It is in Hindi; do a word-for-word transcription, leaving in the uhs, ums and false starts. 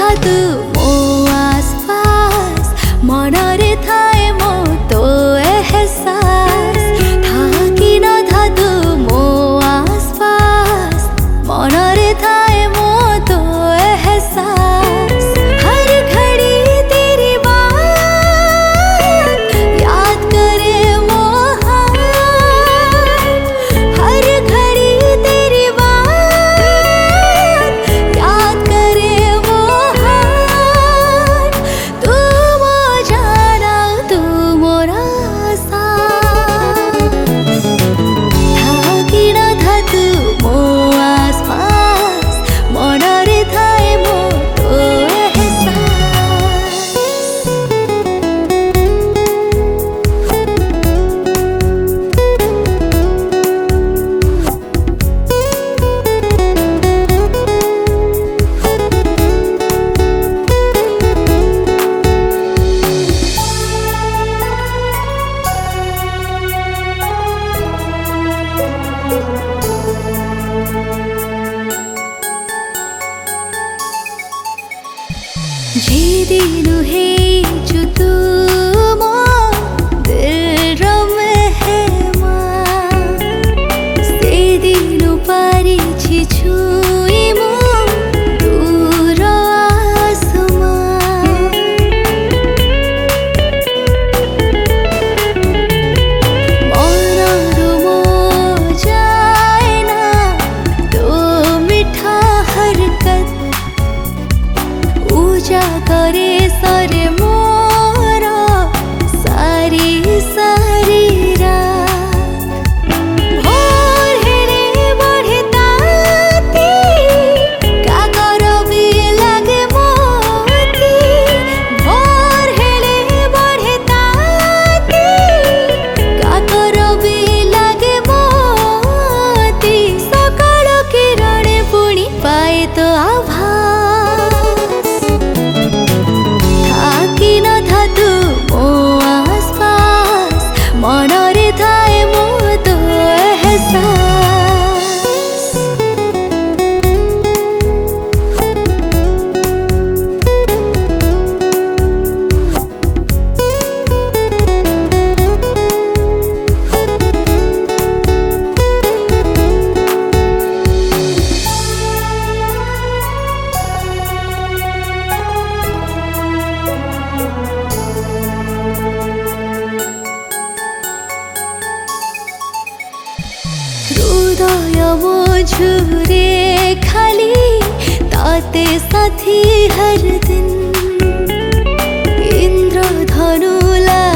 धातु मो आसपास मनरे थाए मो तो एहसास थाकी न धातु मो आसपास मनरे थाए मो तो एहसास हर घड़ी तेरी बात याद करे वो हाथ हर घड़ी तेरी बात याद करे वो हाथ तू मो जाना तू मोरा साथ थाकी न धातु मो आसपास मनरे थाए मो तो एहसास जे दिन है जो तू मो दिल मेहमान से दिन पारी छी छुई मो दूर आसमान मनरु मो जाए ना तो मिठा हरकत पूजा करे सरे मोरा सारी सारी रात भोर हेले बढ़े ताती का करबी लागे मोती भोर हेले बढ़े ताती का करबी लागे मोती सकाळ किरणे पुणी पाए तो आभास थाकी न धातु मो आसपास मनरे थाए मो तो एहसास हृदय मो झुरे खाली ताते साथी हर दिन इंद्रधनु ला